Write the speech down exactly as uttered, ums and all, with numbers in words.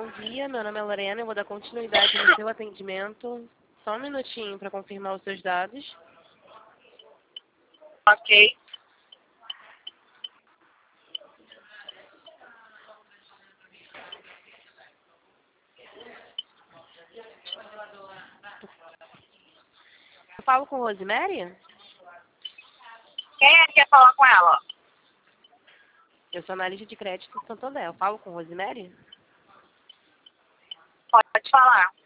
bom dia. Meu nome é Lorena. Eu vou dar continuidade no seu atendimento. Só um minutinho para confirmar os seus dados. Ok. Eu falo com Rosemary? Quem é que quer falar com ela? Eu sou analista de crédito do Santander. Eu falo com Rosemary? Pode falar.